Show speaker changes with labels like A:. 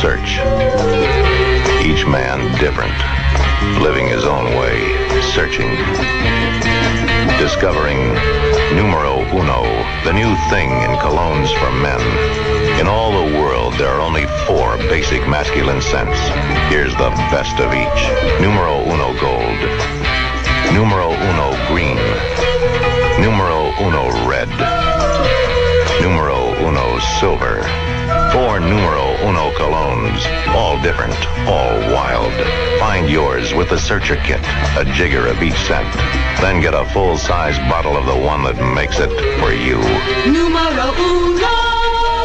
A: search. Each man different, living his own way, searching. Discovering Numero Uno, the new thing in colognes for men. In all the world, there are only 4 basic masculine scents. Here's the best of each. Numero Uno Gold. Numero Uno Green. Numero Uno Red. Numero Uno Silver. 4 Numero Uno colognes, all different, all wild. Find yours with the Searcher Kit, a jigger of each scent. Then get a full-size bottle of the one that makes it for you.
B: Numero Uno!